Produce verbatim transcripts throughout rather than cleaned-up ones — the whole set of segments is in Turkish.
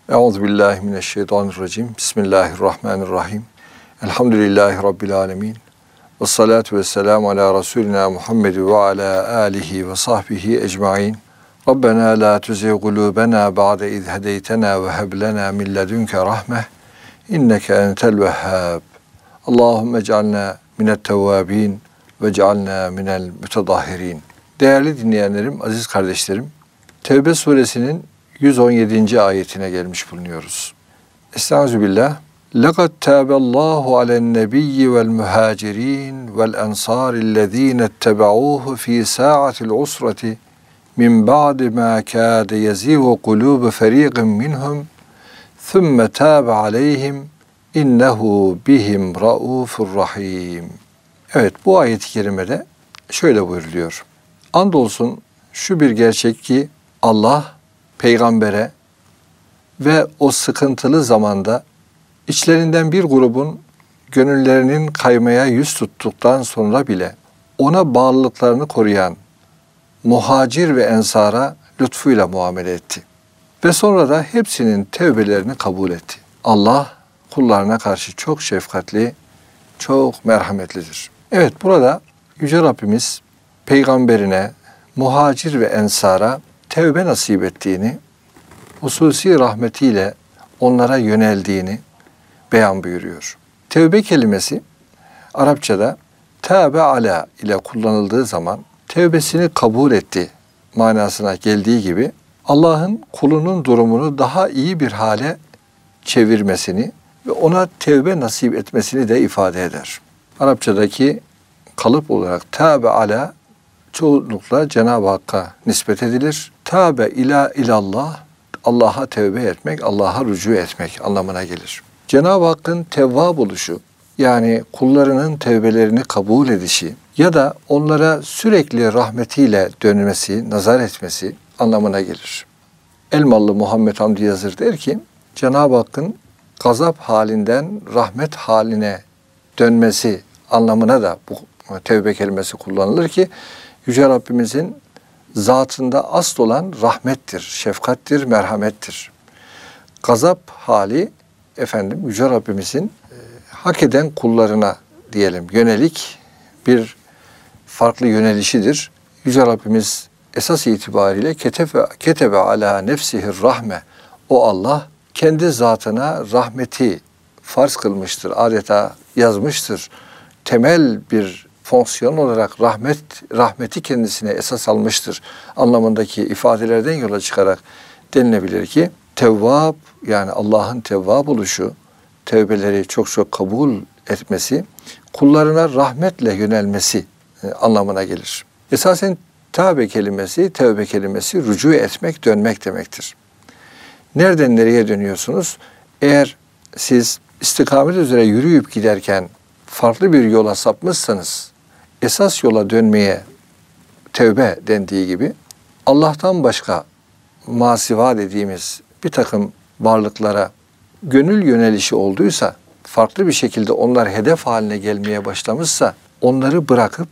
Euzubillahimineşşeytanirracim. Bismillahirrahmanirrahim. Elhamdülillahi Rabbil alemin. Ve salatu ve selamu ala Resulina Muhammed ve ala alihi ve sahbihi ecmain. Rabbena la tuzigh kulubena ba'de iz hedeytena ve heb lena min ledunke rahmeh. İnneke entel vehhab. Allahümme ec'alna minet tevvabin ve ec'alna minel mütedahhirin. Değerli dinleyenlerim, aziz kardeşlerim, Tevbe suresinin yüz on yedinci ayetine gelmiş bulunuyoruz. Estağfirullah. لَقَدْ تَابَ اللّٰهُ عَلَى النَّبِيِّ وَالْمُهَاجِرِينَ وَالْأَنْصَارِ الَّذ۪ينَ اتَّبَعُوهُ ف۪ي سَاعَةِ الْعُسْرَةِ مِنْ بَعْدِ مَا كَادَ يَزِيغُ قُلُوبُ فَر۪يقٍ مِّنْهُمْ ثُمَّ تَابَ عَلَيْهِمْ اِنَّهُ بِهِمْ رَؤُوفٌ رَحِيمٌ. Evet, bu ayet-i kerimede şöyle buyuruluyor. Andolsun şu bir gerçek ki Allah peygambere ve o sıkıntılı zamanda içlerinden bir grubun gönüllerinin kaymaya yüz tuttuktan sonra bile ona bağlılıklarını koruyan muhacir ve ensara lütfuyla muamele etti. Ve sonra da hepsinin tevbelerini kabul etti. Allah kullarına karşı çok şefkatli, çok merhametlidir. Evet, burada Yüce Rabbimiz peygamberine, muhacir ve ensara tevbe nasip ettiğini, hususi rahmetiyle onlara yöneldiğini beyan buyuruyor. Tevbe kelimesi Arapçada tâbe ala ile kullanıldığı zaman tevbesini kabul etti manasına geldiği gibi Allah'ın kulunun durumunu daha iyi bir hale çevirmesini ve ona tevbe nasip etmesini de ifade eder. Arapçadaki kalıp olarak tâbe ala çoğunlukla Cenab-ı Hakk'a nispet edilir. Tâbe ila ilallah, Allah'a tevbe etmek, Allah'a rücu etmek anlamına gelir. Cenab-ı Hakk'ın tevvab oluşu, yani kullarının tevbelerini kabul edişi ya da onlara sürekli rahmetiyle dönmesi, nazar etmesi anlamına gelir. Elmalı Muhammed Hamdi Yazır der ki, Cenab-ı Hakk'ın gazap halinden rahmet haline dönmesi anlamına da bu tevbe kelimesi kullanılır ki, Yüce Rabbimizin zatında asıl olan rahmettir, şefkattir, merhamettir. Gazap hali efendim Yüce Rabbimizin e, hak eden kullarına diyelim yönelik bir farklı yönelişidir. Yüce Rabbimiz esas itibariyle ketebe, ketebe ala nefsihir rahme. O Allah kendi zatına rahmeti farz kılmıştır, adeta yazmıştır. Temel bir fonksiyon olarak rahmet rahmeti kendisine esas almıştır anlamındaki ifadelerden yola çıkarak denilebilir ki Tevvab, yani Allah'ın tevvab oluşu, tevbeleri çok çok kabul etmesi, kullarına rahmetle yönelmesi anlamına gelir. Esasen tevbe kelimesi, tevbe kelimesi rücu etmek, dönmek demektir. Nereden nereye dönüyorsunuz? Eğer siz istikamet üzere yürüyüp giderken farklı bir yola sapmışsanız, esas yola dönmeye tevbe dendiği gibi, Allah'tan başka masiva dediğimiz bir takım varlıklara gönül yönelişi olduysa, farklı bir şekilde onlar hedef haline gelmeye başlamışsa, onları bırakıp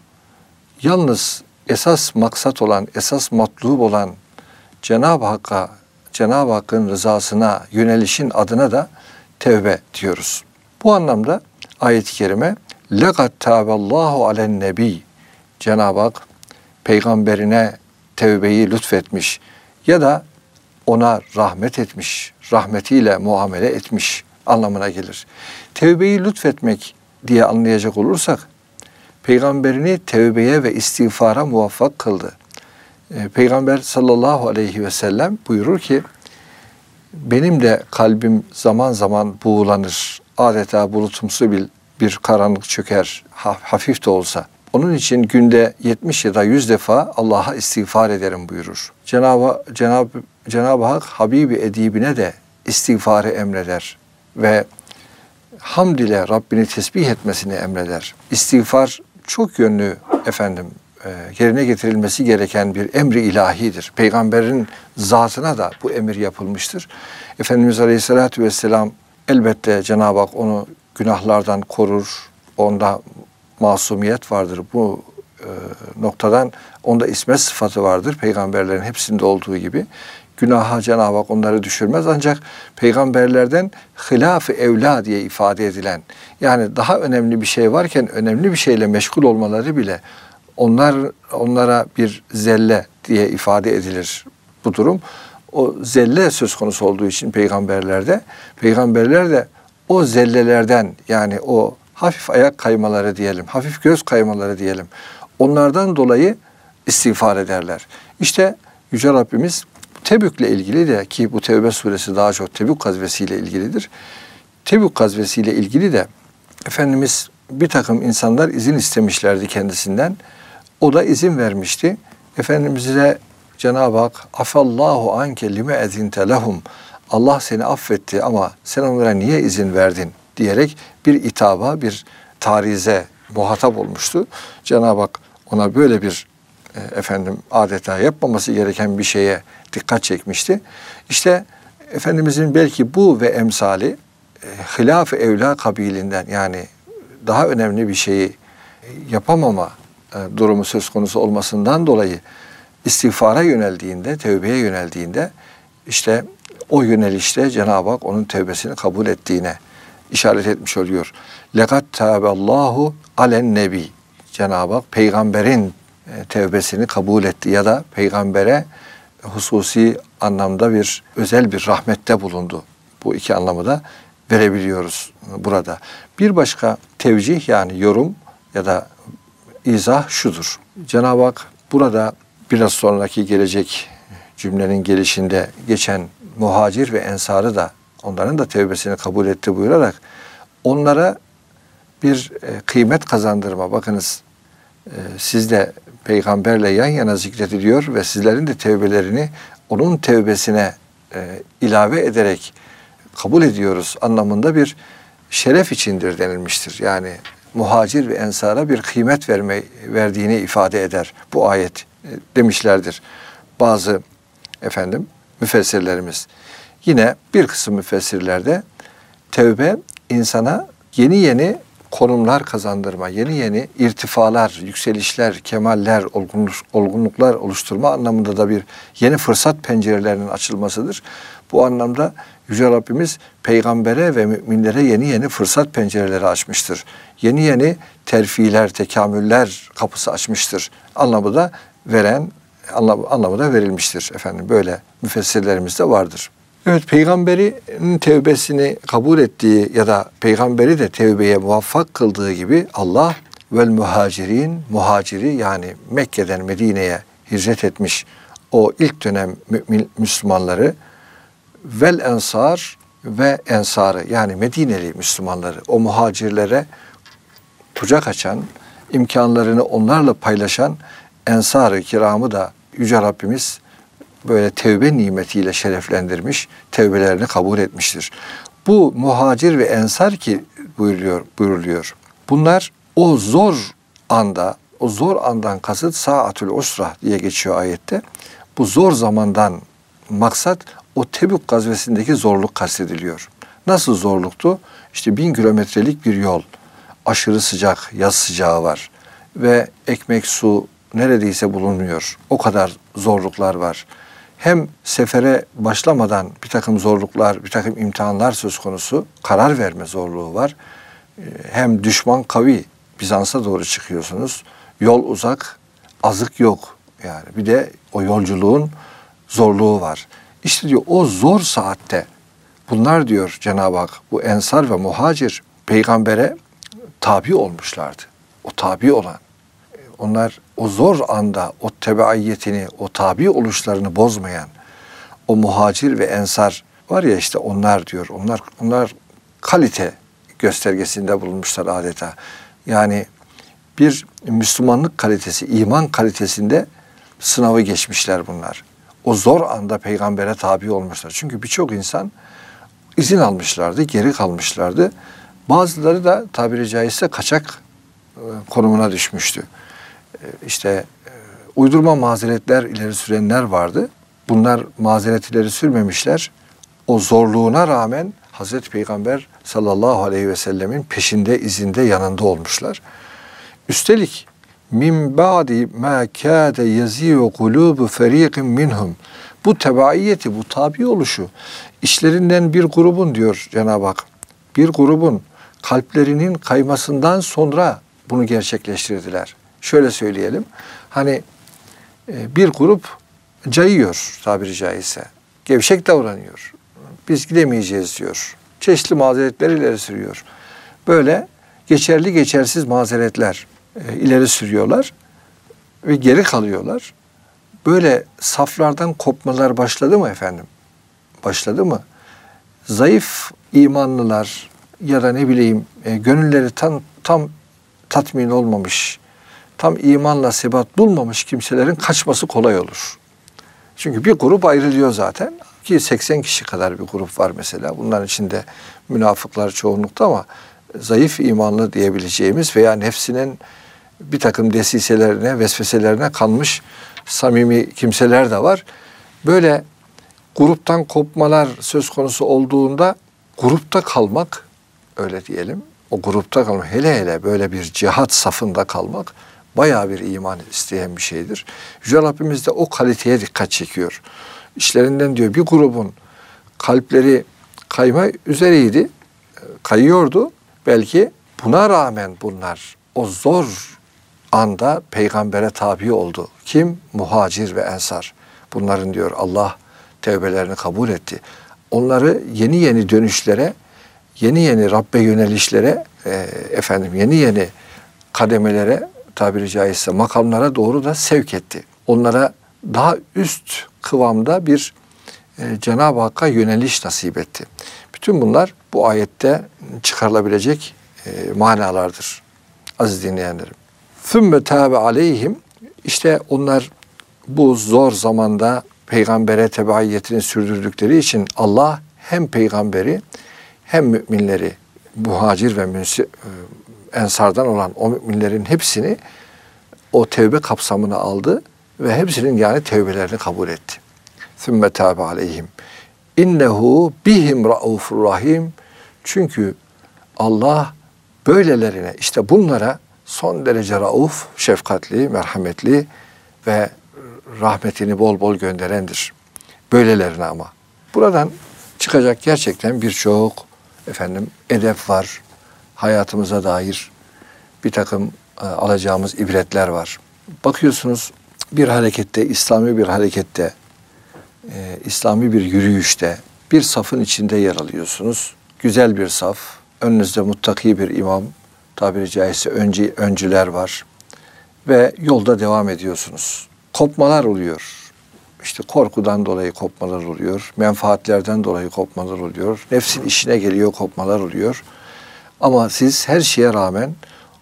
yalnız esas maksat olan, esas matlub olan Cenab-ı Hakk'a, Cenab-ı Hakk'ın rızasına yönelişin adına da tevbe diyoruz. Bu anlamda ayet-i kerime لَقَدْ تَابَ اللّٰهُ عَلَى النَّبِيِّ Cenab-ı Hak peygamberine tevbeyi lütfetmiş ya da ona rahmet etmiş, rahmetiyle muamele etmiş anlamına gelir. Tevbeyi lütfetmek diye anlayacak olursak, peygamberini tevbeye ve istiğfara muvaffak kıldı. Peygamber sallallahu aleyhi ve sellem buyurur ki, benim de kalbim zaman zaman buğulanır, adeta bulutumsu bir, bir karanlık çöker, hafif de olsa. Onun için günde yetmiş ya da yüz defa Allah'a istiğfar ederim buyurur. Cenab-ı Cenab-ı Cenab-ı Hak Habibi edibine de istiğfarı emreder ve hamd ile Rabbini tesbih etmesini emreder. İstiğfar çok yönlü efendim yerine getirilmesi gereken bir emri ilahidir. Peygamberin zatına da bu emir yapılmıştır. Efendimiz Aleyhisselatü Vesselam elbette Cenab-ı Hak onu günahlardan korur, onda masumiyet vardır. Bu e, noktadan onda ismet sıfatı vardır. Peygamberlerin hepsinde olduğu gibi. günaha Cenab-ı Hak onları düşürmez. Ancak peygamberlerden hilaf-ı evla diye ifade edilen, yani daha önemli bir şey varken önemli bir şeyle meşgul olmaları bile onlar onlara bir zelle diye ifade edilir bu durum. O zelle söz konusu olduğu için peygamberlerde, peygamberler de o zellelerden, yani o hafif ayak kaymaları diyelim, hafif göz kaymaları diyelim, onlardan dolayı istiğfar ederler. İşte Yüce Rabbimiz Tebük'le ilgili de, ki bu Tevbe suresi daha çok Tebük gazvesiyle ilgilidir. Tebük gazvesiyle ilgili de Efendimiz bir takım insanlar izin istemişlerdi kendisinden. O da izin vermişti. Efendimiz'e Cenab-ı Hak afallahu anke lime ezinte lehum, Allah seni affetti ama sen onlara niye izin verdin diyerek bir itaba, bir tarize muhatap olmuştu. Cenab-ı Hak ona böyle bir e, efendim adeta yapmaması gereken bir şeye dikkat çekmişti. İşte Efendimizin belki bu ve emsali e, hilaf-ı evla kabilinden, yani daha önemli bir şeyi yapamama e, durumu söz konusu olmasından dolayı istiğfara yöneldiğinde, tevbeye yöneldiğinde işte o yönelişte Cenab-ı Hak onun tevbesini kabul ettiğine işaret etmiş oluyor. Lekad tâbeallâhu alen nebi. Cenab-ı Hak peygamberin tevbesini kabul etti ya da peygambere hususi anlamda bir özel bir rahmette bulundu. Bu iki anlamı da verebiliyoruz burada. Bir başka tevcih, yani yorum ya da izah şudur. Cenab-ı Hak burada biraz sonraki gelecek cümlenin gelişinde geçen muhacir ve ensarı da, onların da tevbesini kabul etti buyurarak onlara bir e, kıymet kazandırma. Bakınız e, siz de peygamberle yan yana zikrediliyor ve sizlerin de tevbelerini onun tevbesine e, ilave ederek kabul ediyoruz anlamında bir şeref içindir denilmiştir. Yani muhacir ve ensara bir kıymet verme, verdiğini ifade eder bu ayet e, demişlerdir bazı efendim müfessirlerimiz. Yine bir kısım müfessirlerde tevbe insana yeni yeni konumlar kazandırma, yeni yeni irtifalar, yükselişler, kemaller, olgunluk, olgunluklar oluşturma anlamında da bir yeni fırsat pencerelerinin açılmasıdır. Bu anlamda Yüce Rabbimiz peygambere ve müminlere yeni yeni fırsat pencereleri açmıştır. Yeni yeni terfiler, tekamüller kapısı açmıştır. Anlamı da veren, anlamı, anlamı da verilmiştir efendim. Böyle müfessirlerimiz de vardır. Evet, peygamberin tevbesini kabul ettiği ya da peygamberi de tevbeye muvaffak kıldığı gibi Allah vel muhacirin, muhaciri yani Mekke'den Medine'ye hicret etmiş o ilk dönem mümin Müslümanları, vel ensar ve ensarı yani Medineli Müslümanları, o muhacirlere kucak açan, imkanlarını onlarla paylaşan ensar-ı kiramı da Yüce Rabbimiz böyle tevbe nimetiyle şereflendirmiş, tevbelerini kabul etmiştir. Bu muhacir ve ensar ki buyuruyor, buyuruluyor. Bunlar o zor anda, o zor andan kasıt saatül usra diye geçiyor ayette. Bu zor zamandan maksat o Tebük gazvesindeki zorluk kastediliyor. Nasıl zorluktu? İşte bin kilometrelik bir yol, aşırı sıcak, yaz sıcağı var ve ekmek, su neredeyse bulunmuyor. O kadar zorluklar var. Hem sefere başlamadan bir takım zorluklar, bir takım imtihanlar söz konusu, karar verme zorluğu var. Hem düşman kavi, Bizans'a doğru çıkıyorsunuz. Yol uzak, azık yok. Yani bir de o yolculuğun zorluğu var. İşte diyor o zor saatte bunlar diyor Cenab-ı Hak, bu ensar ve muhacir peygambere tabi olmuşlardı. O tabi olan. Onlar o zor anda o tebaiyetini, o tabi oluşlarını bozmayan o muhacir ve ensar var ya, işte onlar diyor. Onlar onlar kalite göstergesinde bulunmuşlar adeta. Yani bir Müslümanlık kalitesi, iman kalitesinde sınavı geçmişler bunlar. O zor anda peygambere tabi olmuşlar. Çünkü birçok insan izin almışlardı, geri kalmışlardı. Bazıları da tabiri caizse kaçak konumuna düşmüştü. İşte uydurma mazeretler ileri sürenler vardı. Bunlar mazeret ileri sürmemişler. O zorluğuna rağmen Hazreti Peygamber sallallahu aleyhi ve sellemin peşinde, izinde, yanında olmuşlar. Üstelik min ba'di ma kâde yezi'u kulûbu ferîkin minhum. Bu tebaiyeti, bu tabi oluşu işlerinden bir grubun diyor Cenab-ı Hak, bir grubun kalplerinin kaymasından sonra bunu gerçekleştirdiler. Şöyle söyleyelim, hani bir grup cayıyor tabiri caizse, gevşek davranıyor. Biz gidemeyeceğiz diyor. Çeşitli mazeretler ileri sürüyor. Böyle geçerli geçersiz mazeretler e, ileri sürüyorlar ve geri kalıyorlar. Böyle saflardan kopmalar başladı mı efendim? Başladı mı? Zayıf imanlılar ya da ne bileyim e, gönülleri tam, tam tatmin olmamış, tam imanla sebat bulmamış kimselerin kaçması kolay olur. Çünkü bir grup ayrılıyor zaten. Ki seksen kişi kadar bir grup var mesela. Bunların içinde münafıklar çoğunlukta ama zayıf imanlı diyebileceğimiz veya nefsinin bir takım desiselerine, vesveselerine kanmış samimi kimseler de var. Böyle gruptan kopmalar söz konusu olduğunda grupta kalmak, öyle diyelim, o grupta kalmak, hele hele böyle bir cihat safında kalmak bayağı bir iman isteyen bir şeydir. Yüce Rabbimiz de o kaliteye dikkat çekiyor. İşlerinden diyor bir grubun kalpleri kayma üzereydi, kayıyordu. Belki buna rağmen bunlar o zor anda peygambere tabi oldu. Kim? Muhacir ve ensar. Bunların diyor Allah tevbelerini kabul etti. Onları yeni yeni dönüşlere, yeni yeni Rabbe yönelişlere, e, efendim yeni yeni kademelere, tabiri caizse makamlara doğru da sevk etti. Onlara daha üst kıvamda bir e, Cenab-ı Hakk'a yöneliş nasip etti. Bütün bunlar bu ayette çıkarılabilecek e, manalardır aziz dinleyenlerim. ثُمَّ تَابَ عَلَيْهِمْ İşte onlar bu zor zamanda peygambere tebaiyetini sürdürdükleri için Allah hem peygamberi hem müminleri, muhacir ve münsi, ensardan olan o müminlerin hepsini o tevbe kapsamına aldı ve hepsinin yani tevbelerini kabul etti. ثُمَّ تَابَ عَلَيْهِمْ İnnehu bihim raufur rahim. Çünkü Allah böylelerine, işte bunlara son derece rauf, şefkatli, merhametli ve rahmetini bol bol gönderendir. Böylelerine ama. Buradan çıkacak gerçekten birçok efendim edep var. Hayatımıza dair bir takım e, alacağımız ibretler var. Bakıyorsunuz bir harekette, İslami bir harekette, e, İslami bir yürüyüşte bir safın içinde yer alıyorsunuz. Güzel bir saf, önünüzde muttaki bir imam, tabiri caizse önce, öncüler var ve yolda devam ediyorsunuz. Kopmalar oluyor. İşte korkudan dolayı kopmalar oluyor, menfaatlerden dolayı kopmalar oluyor, nefsin işine geliyor kopmalar oluyor. Ama siz her şeye rağmen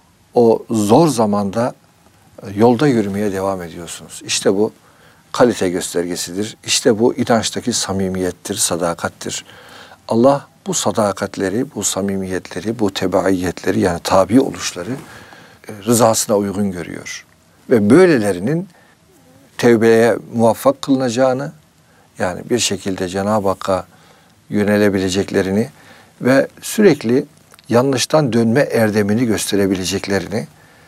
o zor zamanda yolda yürümeye devam ediyorsunuz. İşte bu kalite göstergesidir. İşte bu inançtaki samimiyettir, sadakattir. Allah bu sadakatleri, bu samimiyetleri, bu tebaiyetleri yani tabi oluşları rızasına uygun görüyor. Ve böylelerinin tevbeye muvaffak kılınacağını, yani bir şekilde Cenab-ı Hakk'a yönelebileceklerini ve sürekli yanlıştan dönme erdemini gösterebileceklerini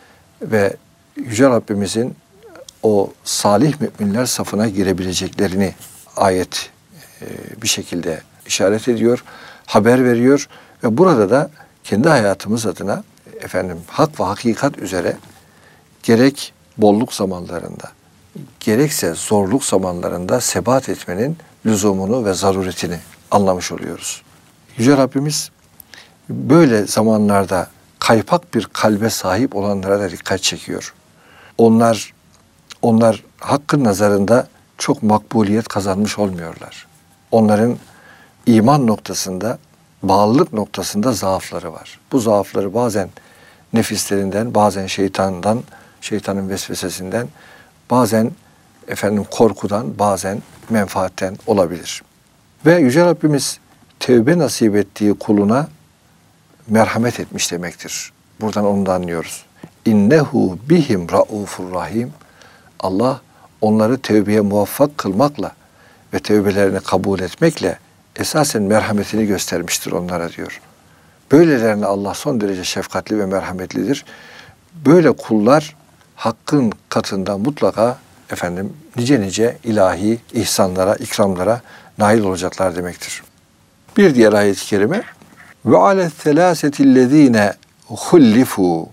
ve Yüce Rabbimizin o salih müminler safına girebileceklerini ayet e, bir şekilde işaret ediyor, haber veriyor ve burada da kendi hayatımız adına efendim hak ve hakikat üzere gerek bolluk zamanlarında gerekse zorluk zamanlarında sebat etmenin lüzumunu ve zaruretini anlamış oluyoruz. Yüce Rabbimiz böyle zamanlarda kaypak bir kalbe sahip olanlara da dikkat çekiyor. Onlar onlar Hakk'ın nazarında çok makbuliyet kazanmış olmuyorlar. Onların iman noktasında, bağlılık noktasında zaafları var. Bu zaafları bazen nefislerinden, bazen şeytandan, şeytanın vesvesesinden, bazen efendim korkudan, bazen menfaatten olabilir. Ve Yüce Rabbimiz tevbe nasip ettiği kuluna merhamet etmiş demektir. Buradan onu da anlıyoruz. İnnehu bihim raufur rahim. Allah onları tevbeye muvaffak kılmakla ve tevbelerini kabul etmekle esasen merhametini göstermiştir onlara diyor. Böylelerine Allah son derece şefkatli ve merhametlidir. Böyle kullar Hakk'ın katında mutlaka efendim nice nice ilahi ihsanlara, ikramlara nail olacaklar demektir. Bir diğer ayet-i kerime ve alet selâsetillezîne hullifu.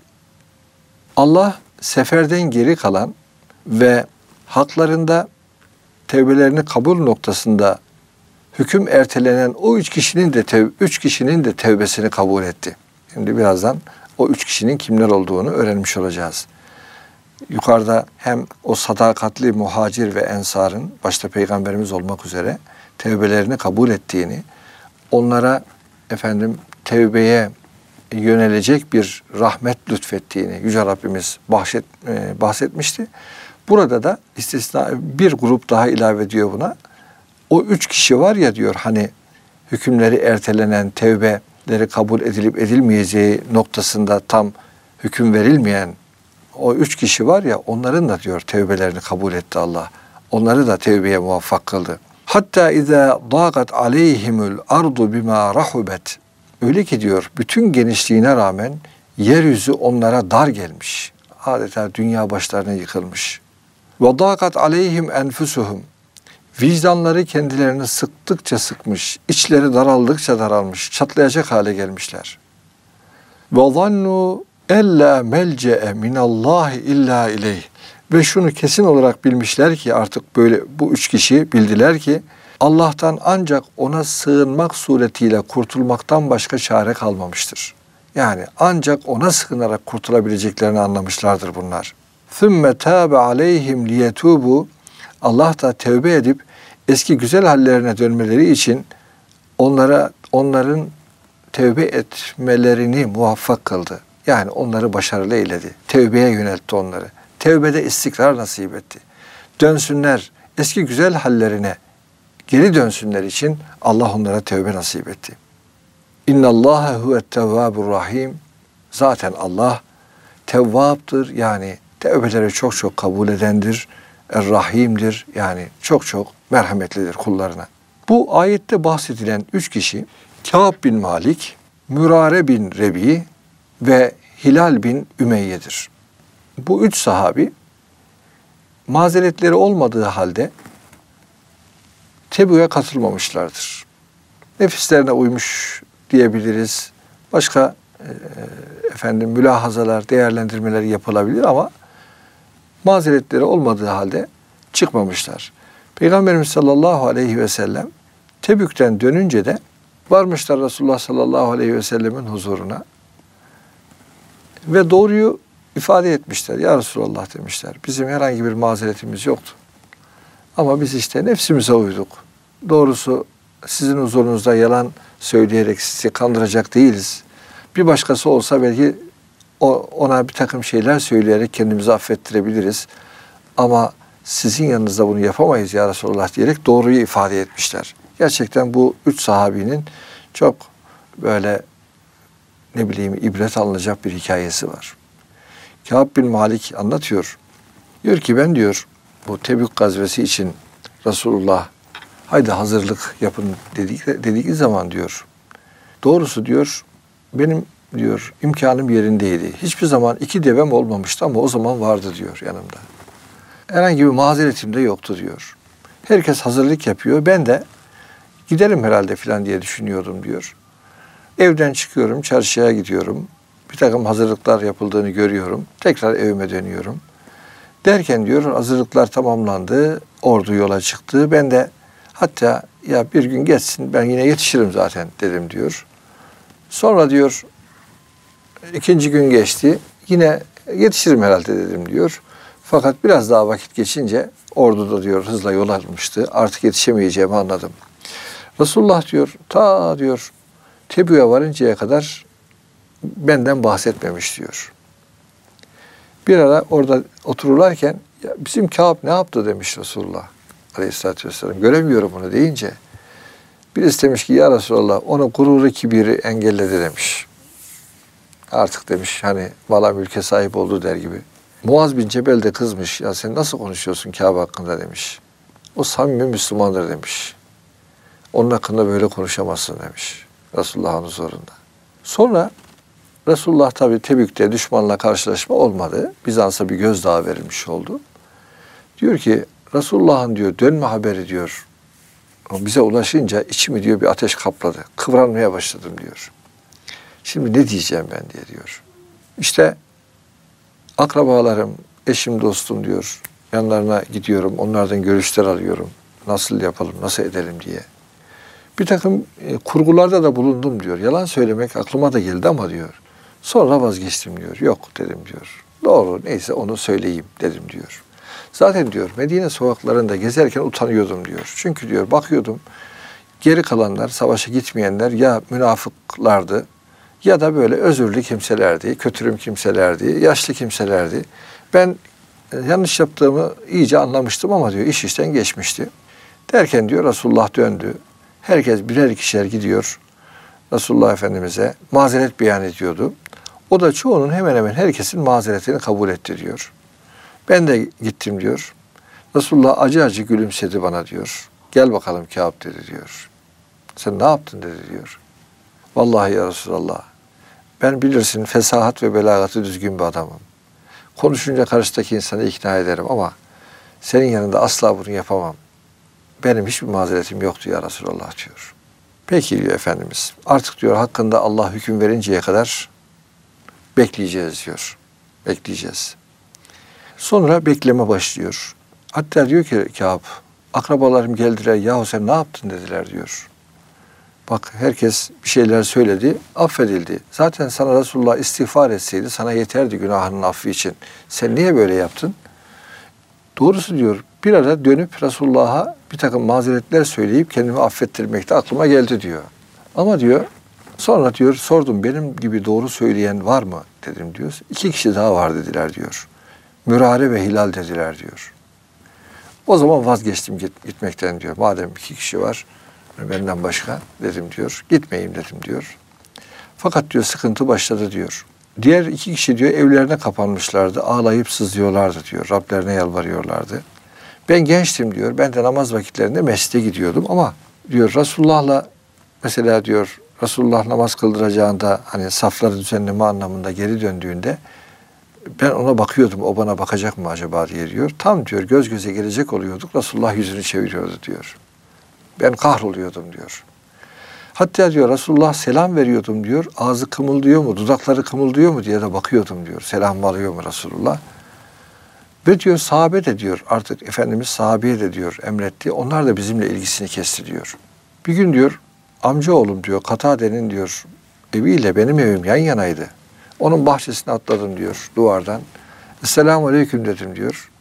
Allah seferden geri kalan ve haklarında tevbelerini kabul noktasında hüküm ertelenen o üç kişinin de tev- üç kişinin de tevbesini kabul etti. Şimdi birazdan o üç kişinin kimler olduğunu öğrenmiş olacağız. Yukarıda hem o sadakatli muhacir ve ensarın başta peygamberimiz olmak üzere tevbelerini kabul ettiğini, onlara efendim tevbeye yönelecek bir rahmet lütfettiğini Yüce Rabbimiz bahşet, e, bahsetmişti. Burada da istisna bir grup daha ilave ediyor buna. O üç kişi var ya diyor hani hükümleri ertelenen, tevbeleri kabul edilip edilmeyeceği noktasında tam hüküm verilmeyen o üç kişi var ya onların da diyor tevbelerini kabul etti Allah. Onları da tevbeye muvaffak kıldı. Hatta izâ dâgat aleyhimul ardu bimâ rahubet. Öyle ki diyor bütün genişliğine rağmen yeryüzü onlara dar gelmiş. Adeta dünya başlarına yıkılmış. Ve dâgat aleyhim enfusuhum. Vicdanları kendilerini sıktıkça sıkmış, içleri daraldıkça daralmış, çatlayacak hale gelmişler. Ve zannu ella melce'e minallahi illa ileyh. Ve şunu kesin olarak bilmişler ki artık böyle bu üç kişi bildiler ki Allah'tan ancak ona sığınmak suretiyle kurtulmaktan başka çare kalmamıştır. Yani ancak ona sığınarak kurtulabileceklerini anlamışlardır bunlar. ثُمَّ تَابَ عَلَيْهِمْ لِيَتُوبُوا. Allah da tevbe edip eski güzel hallerine dönmeleri için onlara onların tevbe etmelerini muvaffak kıldı. Yani onları başarılı eyledi. Tevbeye yöneltti onları. Tevbede istikrar nasip etti. Dönsünler, eski güzel hallerine geri dönsünler için Allah onlara tevbe nasip etti. İnnallâhe huve't-tevvâbur rahîm. Zaten Allah tevvaptır, yani tevbeleri çok çok kabul edendir. Er-Rahim'dir, yani çok çok merhametlidir kullarına. Bu ayette bahsedilen üç kişi Kâb bin Malik, Mürare bin Rebi ve Hilal bin Ümeyye'dir. Bu üç sahabi mazeretleri olmadığı halde Tebük'e katılmamışlardır. Nefislerine uymuş diyebiliriz. Başka e, efendim mülahazalar, değerlendirmeler yapılabilir ama mazeretleri olmadığı halde çıkmamışlar. Peygamberimiz sallallahu aleyhi ve sellem Tebük'ten dönünce de varmışlar Resulullah sallallahu aleyhi ve sellemin huzuruna ve doğruyu ifade etmişler. Ya Resulallah demişler. Bizim herhangi bir mazeretimiz yoktu. Ama biz işte nefsimize uyduk. Doğrusu sizin huzurunuzda yalan söyleyerek sizi kandıracak değiliz. Bir başkası olsa belki ona bir takım şeyler söyleyerek kendimizi affettirebiliriz. Ama sizin yanınızda bunu yapamayız ya Resulallah diyerek doğruyu ifade etmişler. Gerçekten bu üç sahabinin çok böyle ne bileyim ibret alınacak bir hikayesi var. Kâb bin Malik anlatıyor. Diyor ki ben diyor bu Tebük gazvesi için Resulullah haydi hazırlık yapın dedik, dediği zaman diyor. Doğrusu diyor benim diyor imkanım yerindeydi. Hiçbir zaman iki devem olmamıştı ama o zaman vardı diyor yanımda. Herhangi bir mazeretim de yoktu diyor. Herkes hazırlık yapıyor. Ben de giderim herhalde filan diye düşünüyordum diyor. Evden çıkıyorum, çarşıya gidiyorum. Bir takım hazırlıklar yapıldığını görüyorum. Tekrar evime dönüyorum. Derken diyor hazırlıklar tamamlandı. Ordu yola çıktı. Ben de hatta ya bir gün geçsin ben yine yetişirim zaten dedim diyor. Sonra diyor ikinci gün geçti. Yine yetişirim herhalde dedim diyor. Fakat biraz daha vakit geçince ordu da diyor hızla yol almıştı. Artık yetişemeyeceğimi anladım. Resulullah diyor ta diyor Tebük'e varıncaya kadar benden bahsetmemiş diyor. Bir ara orada otururlarken ya bizim Kâb ne yaptı demiş Resulullah Aleyhisselatü Vesselam. Göremiyorum onu deyince birisi demiş ki ya Resulallah onun gururu kibiri engelledi demiş. Artık demiş hani mala mülke sahip oldu der gibi. Muaz bin Cebel de kızmış. Ya sen nasıl konuşuyorsun Kâb hakkında demiş. O samimi Müslümandır demiş. Onun hakkında böyle konuşamazsın demiş. Resulullah'ın huzurunda. Sonra Resulullah tabi Tebük'te düşmanla karşılaşma olmadı. Bizans'a bir gözdağı verilmiş oldu. Diyor ki Resulullah'ın diyor dönme haberi diyor. O bize ulaşınca içimi diyor bir ateş kapladı. Kıvranmaya başladım diyor. Şimdi ne diyeceğim ben diye diyor. İşte akrabalarım, eşim, dostum diyor. Yanlarına gidiyorum. Onlardan görüşler alıyorum. Nasıl yapalım, nasıl edelim diye. Bir takım e, kurgularda da bulundum diyor. Yalan söylemek aklıma da geldi ama diyor. Sonra vazgeçtim diyor. Yok dedim diyor. Doğru neyse onu söyleyeyim dedim diyor. Zaten diyor Medine sokaklarında gezerken utanıyordum diyor. Çünkü diyor bakıyordum geri kalanlar, savaşa gitmeyenler ya münafıklardı ya da böyle özürlü kimselerdi, kötürüm kimselerdi, yaşlı kimselerdi. Ben e, yanlış yaptığımı iyice anlamıştım ama diyor iş işten geçmişti. Derken diyor Resulullah döndü. Herkes birer ikişer gidiyor Resulullah Efendimiz'e mazeret beyan ediyordu. O da çoğunun hemen hemen herkesin mazeretini kabul etti diyor. Ben de gittim diyor. Resulullah acı acı gülümsedi bana diyor. Gel bakalım Kâb dedi diyor. Sen ne yaptın dedi diyor. Vallahi ya Resulallah ben bilirsin fesahat ve belagatı düzgün bir adamım. Konuşunca karşıdaki insanı ikna ederim ama senin yanında asla bunu yapamam. Benim hiçbir mazeretim yoktu ya Resulallah diyor. Peki diyor Efendimiz. Artık diyor hakkında Allah hüküm verinceye kadar bekleyeceğiz diyor. Bekleyeceğiz. Sonra bekleme başlıyor. Hatta diyor ki Kâb, akrabalarım geldiler. Yahu sen ne yaptın dediler diyor. Bak herkes bir şeyler söyledi, affedildi. Zaten sana Resulullah istiğfar etseydi sana yeterdi günahının affı için. Sen niye böyle yaptın? Doğrusu diyor bir ara dönüp Resulullah'a bir takım mazeretler söyleyip kendimi affettirmek de aklıma geldi diyor. Ama diyor sonra diyor sordum benim gibi doğru söyleyen var mı dedim diyor. İki kişi daha var dediler diyor. Mürare ve Hilal dediler diyor. O zaman vazgeçtim git, gitmekten diyor. Madem iki kişi var benden başka dedim diyor. Gitmeyeyim dedim diyor. Fakat diyor sıkıntı başladı diyor. Diğer iki kişi diyor evlerine kapanmışlardı. Ağlayıp sızlıyorlardı diyor. Rablerine yalvarıyorlardı. Ben gençtim diyor. Ben de namaz vakitlerinde mescide gidiyordum ama diyor Resulullah'la mesela diyor Resulullah namaz kıldıracağında hani safları düzenleme anlamında geri döndüğünde ben ona bakıyordum. O bana bakacak mı acaba diye diyor. Tam diyor göz göze gelecek oluyorduk. Resulullah yüzünü çeviriyordu diyor. Ben kahroluyordum diyor. Hatta diyor Resulullah selam veriyordum diyor. Ağzı kımıldıyor mu, dudakları kımıldıyor mu diye de bakıyordum diyor. Selam alıyor mu Resulullah? Ve diyor sahabe de diyor artık Efendimiz sahabeye de diyor emretti. Onlar da bizimle ilgisini kesti diyor. Bir gün diyor amcaoğlum diyor Katade'nin diyor eviyle benim evim yan yanaydı. Onun bahçesine atladım diyor duvardan. Esselamu aleyküm dedim diyor.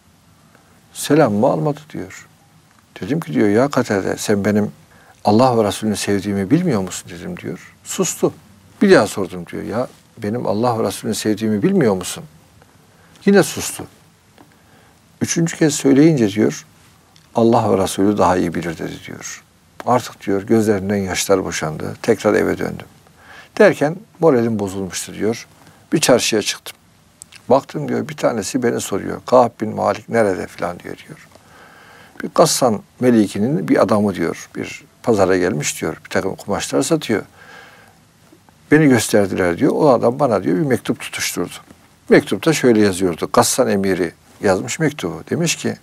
Selam mı almadı diyor. Dedim ki diyor ya Katade sen benim Allah ve Resulü'nü sevdiğimi bilmiyor musun dedim diyor. Sustu. Bir daha sordum diyor ya benim Allah ve Resulü'nü sevdiğimi bilmiyor musun? Yine sustu. Üçüncü kez söyleyince diyor Allah ve Resulü daha iyi bilir dedi diyor. Artık diyor gözlerinden yaşlar boşandı. Tekrar eve döndüm. Derken moralim bozulmuştu diyor. Bir çarşıya çıktım. Baktım diyor bir tanesi beni soruyor. Kâb bin Malik nerede falan diyor diyor. Bir Gassan Meliki'nin bir adamı diyor. Bir pazara gelmiş diyor. Bir takım kumaşlar satıyor. Beni gösterdiler diyor. O adam bana diyor bir mektup tutuşturdu. Mektupta şöyle yazıyordu. Gassan emiri yazmış mektubu. Demiş ki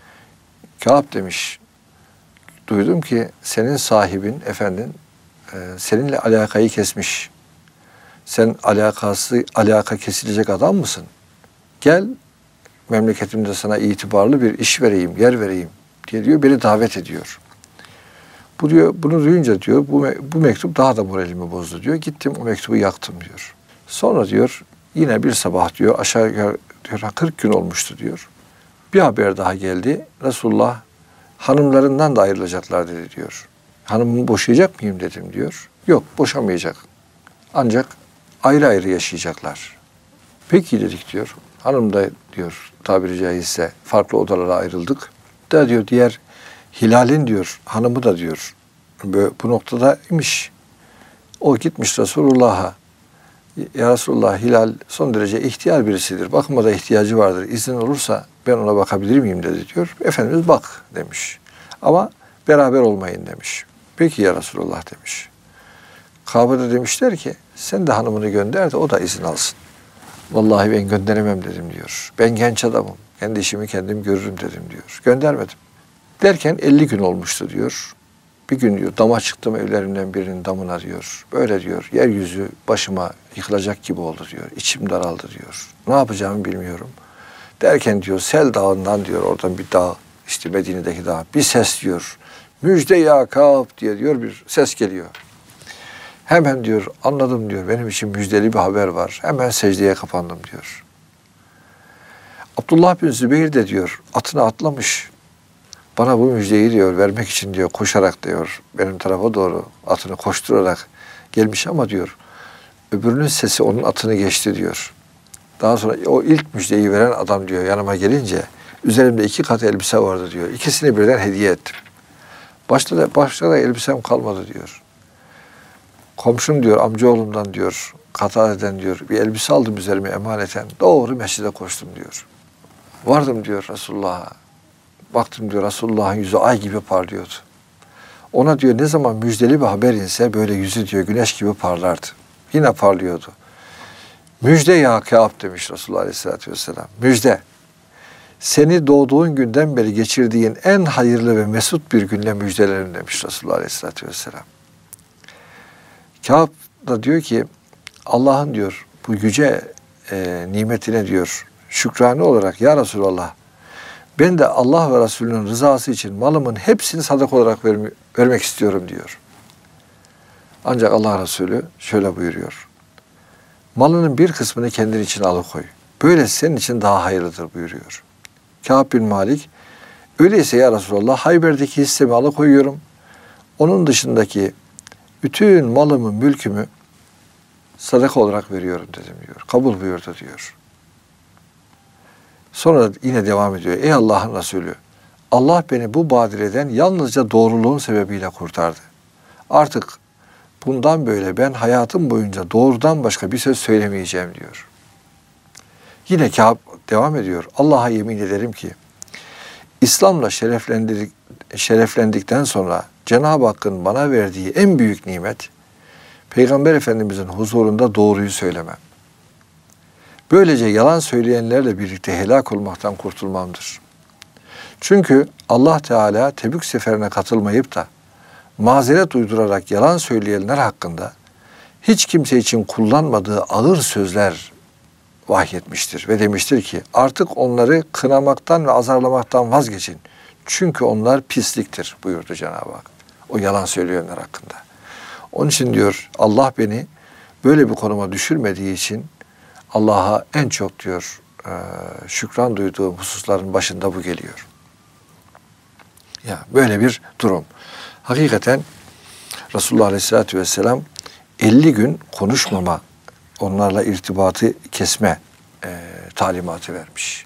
Kâb demiş duydum ki senin sahibin efendin e, seninle alakayı kesmiş. Sen alakası alaka kesilecek adam mısın? Gel memleketimde sana itibarlı bir iş vereyim, yer vereyim diye diyor beni davet ediyor. Bu diyor bunu duyunca diyor bu bu mektup daha da moralimi bozdu diyor. Gittim o mektubu yaktım diyor. Sonra diyor yine bir sabah diyor aşağı yukarı diyor kırk gün olmuştu diyor. Bir haber daha geldi. Resulullah hanımlarından da ayrılacaklar dedi diyor. Hanımımı boşayacak mıyım dedim diyor. Yok boşamayacak. Ancak ayrı ayrı yaşayacaklar. Peki dedik diyor. Hanım da diyor tabiri caizse farklı odalara ayrıldık. Da diyor diğer Hilal'in diyor hanımı da diyor bu noktada imiş. O gitmiş Resulullah'a. Ya Resulullah Hilal son derece ihtiyar birisidir. Bakıma da ihtiyacı vardır. İzin olursa ben ona bakabilir miyim dedi diyor. Efendimiz bak demiş. Ama beraber olmayın demiş. Peki ya Resulullah demiş. Kabe'de demişler ki sen de hanımını gönder de o da izin alsın. Vallahi ben gönderemem dedim diyor. Ben genç adamım. Kendi işimi kendim görürüm dedim diyor. Göndermedim. Derken elli gün olmuştu diyor. Bir gün diyor dama çıktım, evlerinden birinin damına diyor. Böyle diyor yeryüzü başıma yıkılacak gibi oldu diyor. İçim daraldı diyor. Ne yapacağımı bilmiyorum. Derken diyor Sel Dağı'ndan diyor, oradan bir dağ, işte Medine'deki dağ, bir ses diyor. Müjde ya Kâb diye diyor bir ses geliyor. Hemen diyor anladım diyor, benim için müjdeli bir haber var. Hemen secdeye kapandım diyor. Abdullah bin Zübeyir de diyor atına atlamış. Bana bu müjdeyi diyor vermek için diyor koşarak diyor benim tarafa doğru atını koşturarak gelmiş ama diyor öbürünün sesi onun atını geçti diyor. Daha sonra o ilk müjdeyi veren adam diyor yanıma gelince üzerimde iki kat elbise vardı diyor. İkisini birden hediye ettim. Başta da, başta da elbisem kalmadı diyor. Komşum diyor amcaoğlumdan diyor kata eden diyor bir elbise aldım üzerime emaneten. Doğru mescide koştum diyor. Vardım diyor Resulullah'a. Baktım diyor Resulullah'ın yüzü ay gibi parlıyordu. Ona diyor ne zaman müjdeli bir haber inse böyle yüzü diyor güneş gibi parlardı. Yine parlıyordu. Müjde ya Kâb demiş Resulullah Aleyhisselatü Vesselam. Müjde. Seni doğduğun günden beri geçirdiğin en hayırlı ve mesut bir günle müjdelerim demiş Resulullah Aleyhisselatü Vesselam. Kâb da diyor ki Allah'ın diyor bu yüce e, nimetine diyor şükrane olarak ya Resulallah ben de Allah ve Resulünün rızası için malımın hepsini sadaka olarak vermi, vermek istiyorum diyor. Ancak Allah Resulü şöyle buyuruyor. Malının bir kısmını kendin için alıkoy. Böylesi senin için daha hayırlıdır buyuruyor. Kâb bin Malik, öyleyse ya Resulallah Hayber'deki hissemi alıkoyuyorum. Onun dışındaki bütün malımı, mülkümü sadaka olarak veriyorum dedim diyor. Kabul buyurdu diyor. Sonra yine devam ediyor. Ey Allah'ın Resulü, Allah beni bu badireden yalnızca doğruluğun sebebiyle kurtardı. Artık bundan böyle ben hayatım boyunca doğrudan başka bir söz söylemeyeceğim diyor. Yine Kâb devam ediyor. Allah'a yemin ederim ki İslam'la şereflendik, şereflendikten sonra Cenab-ı Hakk'ın bana verdiği en büyük nimet Peygamber Efendimizin huzurunda doğruyu söylemem. Böylece yalan söyleyenlerle birlikte helak olmaktan kurtulmamdır. Çünkü Allah Teala Tebük seferine katılmayıp da mazeret uydurarak yalan söyleyenler hakkında hiç kimse için kullanmadığı ağır sözler vahyetmiştir ve demiştir ki artık onları kınamaktan ve azarlamaktan vazgeçin. Çünkü onlar pisliktir buyurdu Cenab-ı Hak. O yalan söyleyenler hakkında. Onun için diyor Allah beni böyle bir konuma düşürmediği için Allah'a en çok diyor şükran duyduğum hususların başında bu geliyor. Ya böyle bir durum. Hakikaten Resulullah Aleyhisselatü Vesselam elli gün konuşmama, onlarla irtibatı kesme e, talimatı vermiş.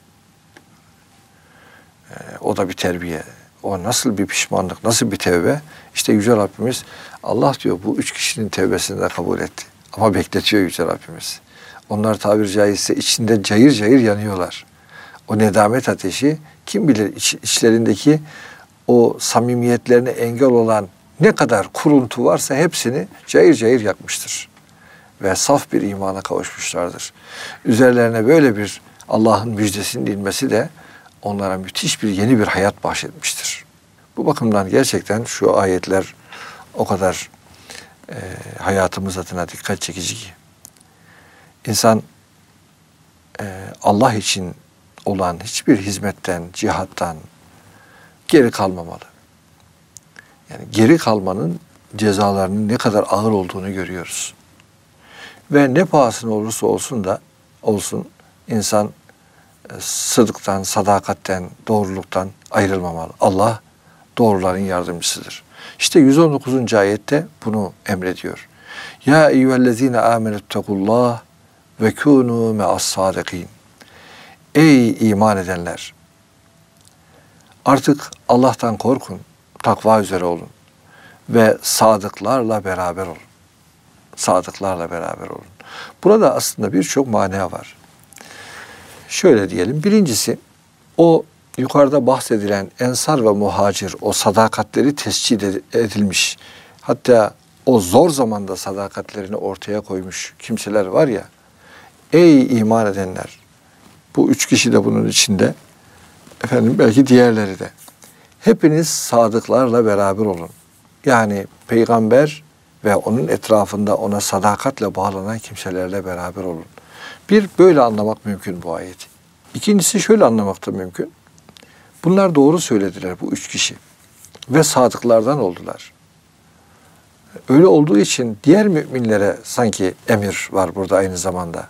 E, o da bir terbiye. O nasıl bir pişmanlık, nasıl bir tevbe? İşte Yüce Rabbimiz Allah diyor bu üç kişinin tevbesini de kabul etti. Ama bekletiyor Yüce Rabbimiz. Onlar tabiri caizse içinde cayır cayır yanıyorlar. O nedamet ateşi kim bilir iç, içlerindeki o samimiyetlerine engel olan ne kadar kuruntu varsa hepsini cayır cayır yakmıştır. Ve saf bir imana kavuşmuşlardır. Üzerlerine böyle bir Allah'ın müjdesinin inmesi de onlara müthiş bir yeni bir hayat bahşetmiştir. Bu bakımdan gerçekten şu ayetler o kadar e, hayatımız adına dikkat çekici ki İnsan e, Allah için olan hiçbir hizmetten, cihattan geri kalmamalı. Yani geri kalmanın cezalarının ne kadar ağır olduğunu görüyoruz. Ve ne pahasına olursa olsun da olsun insan e, sıdıktan, sadakatten, doğruluktan ayrılmamalı. Allah doğruların yardımcısıdır. İşte yüz on dokuzuncu ayette bunu emrediyor. Ya eyyühellezine amenettekullah ve kûnû me'as-sâdikîn. Ey iman edenler! Artık Allah'tan korkun, takva üzere olun ve sadıklarla beraber olun. Sadıklarla beraber olun. Burada aslında birçok mana var. Şöyle diyelim, birincisi o yukarıda bahsedilen ensar ve muhacir, o sadakatleri tescil edilmiş, hatta o zor zamanda sadakatlerini ortaya koymuş kimseler var ya, ey iman edenler, bu üç kişi de bunun içinde, efendim belki diğerleri de. Hepiniz sadıklarla beraber olun. Yani peygamber ve onun etrafında ona sadakatle bağlanan kimselerle beraber olun. Bir, böyle anlamak mümkün bu ayeti. İkincisi şöyle anlamak da mümkün. Bunlar doğru söylediler, bu üç kişi. Ve sadıklardan oldular. Öyle olduğu için diğer müminlere sanki emir var burada aynı zamanda.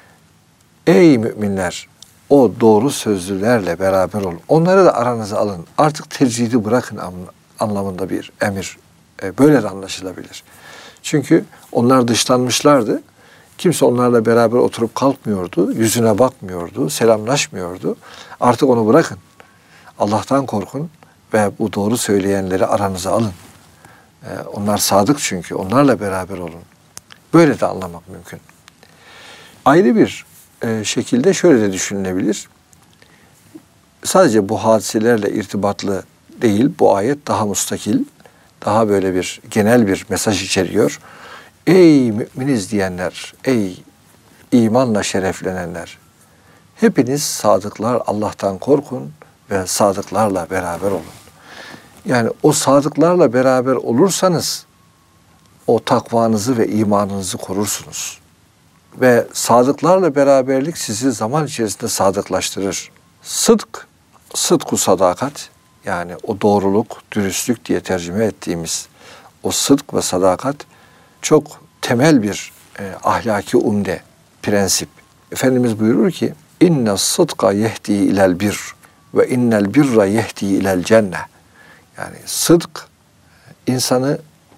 Ey müminler, o doğru sözlülerle beraber olun. Onları da aranıza alın. Artık tecridi bırakın anlamında bir emir. Böyle de anlaşılabilir. Çünkü onlar dışlanmışlardı. Kimse onlarla beraber oturup kalkmıyordu. Yüzüne bakmıyordu. Selamlaşmıyordu. Artık onu bırakın. Allah'tan korkun ve bu doğru söyleyenleri aranıza alın. Onlar sadık çünkü. Onlarla beraber olun. Böyle de anlamak mümkün. Ayrı bir şekilde şöyle de düşünülebilir. Sadece bu hadiselerle irtibatlı değil, bu ayet daha mustakil, daha böyle bir genel bir mesaj içeriyor. Ey müminiz diyenler, ey imanla şereflenenler, hepiniz sadıklar, Allah'tan korkun ve sadıklarla beraber olun. Yani o sadıklarla beraber olursanız o takvanızı ve imanınızı korursunuz. Ve sadıklarla beraberlik sizi zaman içerisinde sadıklaştırır. Sıdk, sıdku sadakat, yani o doğruluk, dürüstlük diye tercüme ettiğimiz o sıdk ve sadakat çok temel bir e, ahlaki umde, prensip. Efendimiz buyurur ki, inne sıdka yehdi ilel bir ve innel birra yehdi ilel cenne. Yani sıdk insanı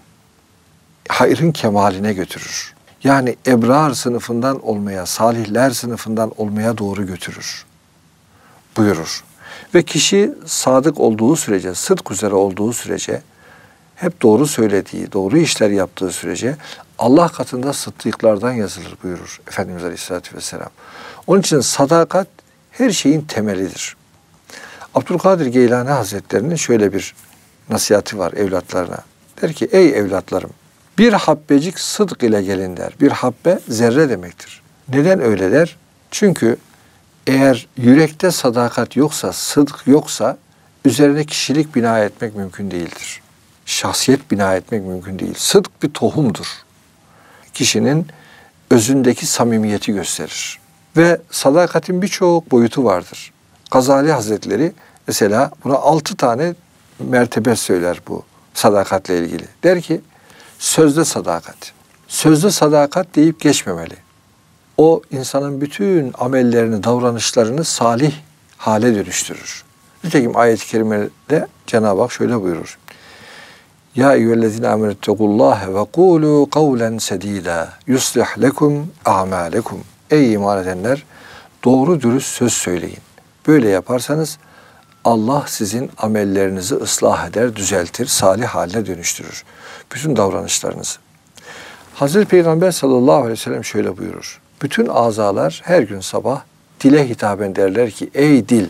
hayrın kemaline götürür. Yani ebrar sınıfından olmaya, salihler sınıfından olmaya doğru götürür buyurur. Ve kişi sadık olduğu sürece, sıdk üzere olduğu sürece, hep doğru söylediği, doğru işler yaptığı sürece Allah katında sıddıklardan yazılır buyurur Efendimiz Aleyhisselatü Vesselam. Onun için sadakat her şeyin temelidir. Abdülkadir Geylani Hazretleri'nin şöyle bir nasihati var evlatlarına. Der ki, ey evlatlarım, bir habbecik sıdk ile gelin der. Bir habbe zerre demektir. Neden öyle der? Çünkü eğer yürekte sadakat yoksa, sıdk yoksa üzerine kişilik bina etmek mümkün değildir. Şahsiyet bina etmek mümkün değil. Sıdk bir tohumdur. Kişinin özündeki samimiyeti gösterir. Ve sadakatin birçok boyutu vardır. Gazali Hazretleri mesela buna altı tane mertebe söyler bu sadakatle ilgili. Der ki, sözde sadakat. Sözde sadakat deyip geçmemeli. O insanın bütün amellerini, davranışlarını salih hale dönüştürür. Nitekim ayet-i kerimede Cenab-ı Hak şöyle buyurur. Ya eyyühellezine amenettegullâhe ve kûlû kavlen sedîdâ yuslih lekum a'mâlekum. Ey iman edenler, doğru dürüst söz söyleyin. Böyle yaparsanız Allah sizin amellerinizi ıslah eder, düzeltir, salih haline dönüştürür. Bütün davranışlarınızı. Hazreti Peygamber sallallahu aleyhi ve sellem şöyle buyurur. Bütün azalar her gün sabah dile hitaben derler ki, ey dil,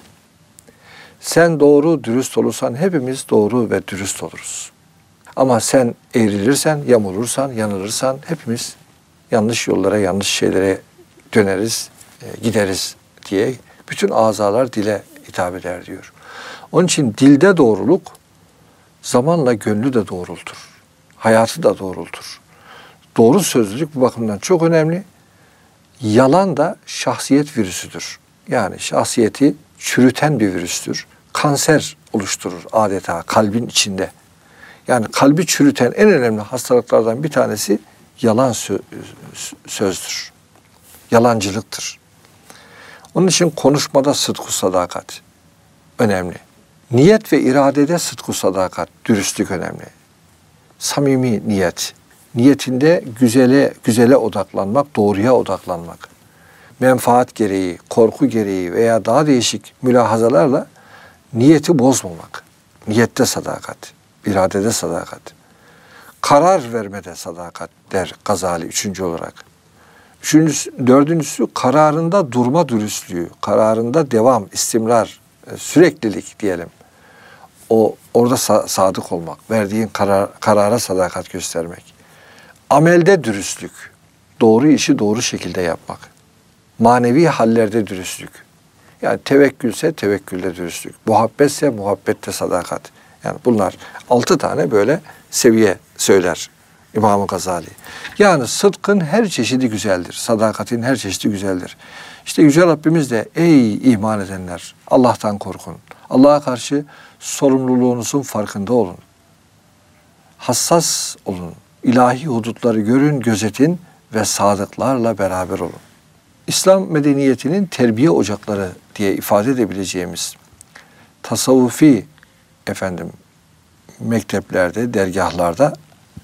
sen doğru dürüst olursan hepimiz doğru ve dürüst oluruz. Ama sen eğrilirsen, yamulursan, yanılırsan hepimiz yanlış yollara, yanlış şeylere döneriz, gideriz diye bütün azalar dile hitap eder diyor. Onun için dilde doğruluk zamanla gönlü de doğrultur. Hayatı da doğrultur. Doğru sözlülük bu bakımdan çok önemli. Yalan da şahsiyet virüsüdür. Yani şahsiyeti çürüten bir virüstür. Kanser oluşturur adeta kalbin içinde. Yani kalbi çürüten en önemli hastalıklardan bir tanesi yalan sözdür. Yalancılıktır. Onun için konuşmada sıdku sadakat önemli. Niyet ve iradede sıdku sadakat, dürüstlük önemli. Samimi niyet. Niyetinde güzele, güzele odaklanmak, doğruya odaklanmak. Menfaat gereği, korku gereği veya daha değişik mülahazalarla niyeti bozmamak. Niyette sadakat, iradede sadakat. Karar vermede sadakat der Gazali üçüncü olarak. Üçüncüsü, dördüncüsü kararında durma dürüstlüğü, kararında devam, istimrar, süreklilik diyelim. O orada sa- sadık olmak, verdiğin karar, karara sadakat göstermek. Amelde dürüstlük, doğru işi doğru şekilde yapmak. Manevi hallerde dürüstlük. Yani tevekkülse tevekkülde dürüstlük, muhabbetse muhabbette sadakat. Yani bunlar altı tane böyle seviye söyler İmam-ı Gazali. Yani sıdkın her çeşidi güzeldir. Sadakatin her çeşidi güzeldir. İşte Yüce Rabbimiz de ey iman edenler Allah'tan korkun. Allah'a karşı sorumluluğunuzun farkında olun. Hassas olun. İlahi hudutları görün, gözetin ve sadıklarla beraber olun. İslam medeniyetinin terbiye ocakları diye ifade edebileceğimiz tasavvufi efendim mekteplerde, dergahlarda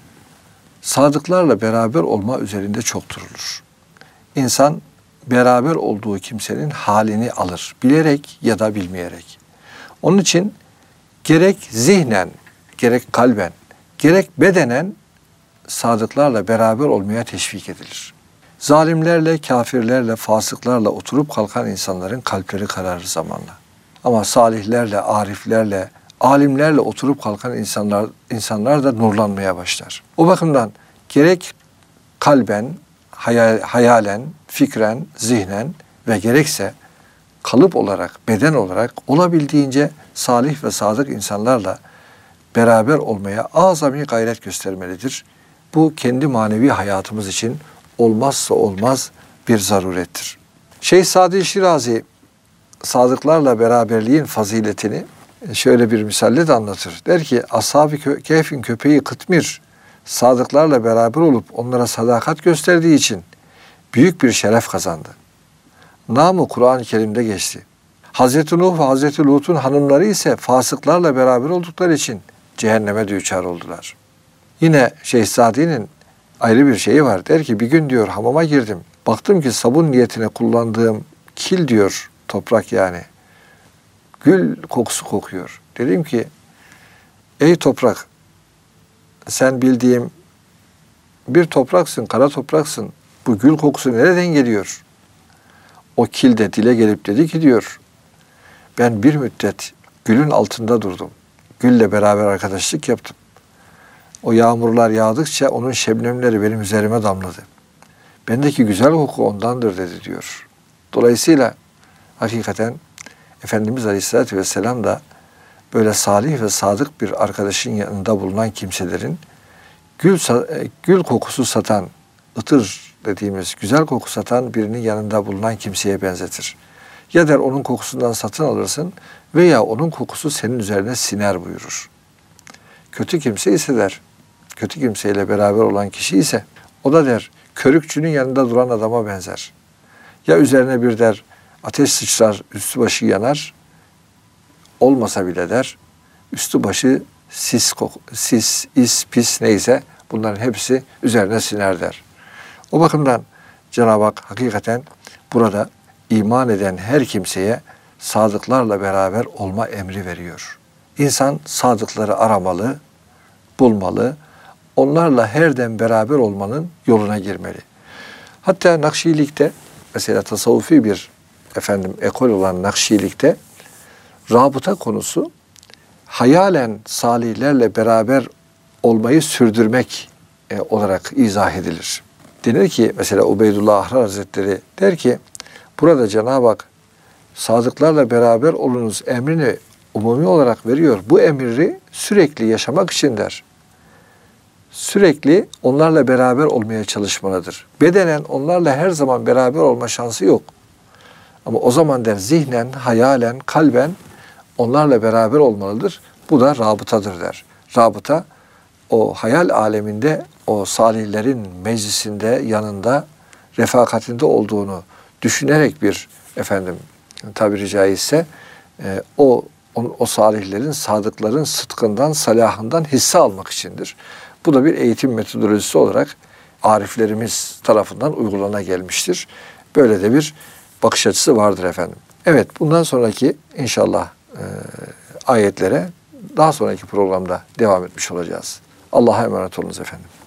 sadıklarla beraber olma üzerinde çok durulur. İnsan beraber olduğu kimsenin halini alır. Bilerek ya da bilmeyerek. Onun için gerek zihnen, gerek kalben, gerek bedenen sadıklarla beraber olmaya teşvik edilir. Zalimlerle, kafirlerle, fasıklarla oturup kalkan insanların kalpleri kararır zamanla. Ama salihlerle, ariflerle, alimlerle oturup kalkan insanlar insanlar da nurlanmaya başlar. O bakımdan gerek kalben, hayal, hayalen, fikren, zihnen ve gerekse kalıp olarak, beden olarak olabildiğince salih ve sadık insanlarla beraber olmaya azami gayret göstermelidir. Bu kendi manevi hayatımız için olmazsa olmaz bir zarurettir. Şeyh Sadi Şirazi sadıklarla beraberliğin faziletini şöyle bir misalle de anlatır. Der ki Ashab-ı Kehf'in köpeği Kıtmir sadıklarla beraber olup onlara sadakat gösterdiği için büyük bir şeref kazandı. Namı Kur'an-ı Kerim'de geçti. Hazreti Nuh ve Hazreti Lut'un hanımları ise fasıklarla beraber oldukları için cehenneme düçar oldular. Yine Şeyh Sadi'nin ayrı bir şeyi var. Der ki bir gün diyor hamama girdim. Baktım ki sabun niyetine kullandığım kil diyor toprak yani. Gül kokusu kokuyor. Dedim ki ey toprak sen bildiğim bir topraksın, kara topraksın. Bu gül kokusu nereden geliyor? O kil de dile gelip dedi ki diyor ben bir müddet gülün altında durdum. Gülle beraber arkadaşlık yaptım. O yağmurlar yağdıkça onun şebnemleri benim üzerime damladı. Bendeki güzel koku ondandır dedi diyor. Dolayısıyla hakikaten Efendimiz Aleyhisselatü Vesselam da böyle salih ve sadık bir arkadaşın yanında bulunan kimselerin gül, gül kokusu satan, ıtır dediğimiz güzel koku satan birinin yanında bulunan kimseye benzetir. Ya der onun kokusundan satın alırsın veya onun kokusu senin üzerine siner buyurur. Kötü kimse ise der, kötü kimseyle beraber olan kişi ise o da der körükçünün yanında duran adama benzer. Ya üzerine bir der ateş sıçrar, üstü başı yanar, olmasa bile der, üstü başı sis, sis, is, pis neyse bunların hepsi üzerine siner der. O bakımdan Cenab-ı Hak hakikaten burada iman eden her kimseye sadıklarla beraber olma emri veriyor. İnsan sadıkları aramalı, bulmalı, onlarla her dem beraber olmanın yoluna girmeli. Hatta Nakşilikte, mesela tasavvufi bir efendim ekol olan Nakşilikte rabıta konusu hayalen salihlerle beraber olmayı sürdürmek e, olarak izah edilir. Denir ki mesela Ubeydullah Ahrar Hazretleri der ki burada Cenab-ı Hak sadıklarla beraber olunuz emrini umumi olarak veriyor. Bu emri sürekli yaşamak için der. Sürekli onlarla beraber olmaya çalışmalıdır. Bedenen onlarla her zaman beraber olma şansı yok. Ama o zaman der zihnen, hayalen, kalben onlarla beraber olmalıdır. Bu da rabıtadır der. Rabıta o hayal aleminde o salihlerin meclisinde, yanında, refakatinde olduğunu düşünerek bir efendim tabiri caizse e, o, o o salihlerin, sadıkların sıdkından, salahından hisse almak içindir. Bu da bir eğitim metodolojisi olarak ariflerimiz tarafından uygulana gelmiştir. Böyle de bir bakış açısı vardır efendim. Evet, bundan sonraki inşallah e, ayetlere daha sonraki programda devam etmiş olacağız. Allah'a emanet olunuz efendim.